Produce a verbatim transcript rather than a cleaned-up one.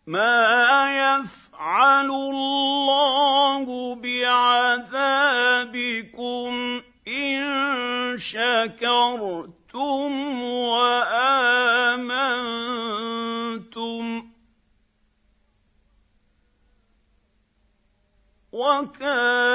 ما يفعل الله بعذابكم إن شكرتم وآمنتم وكان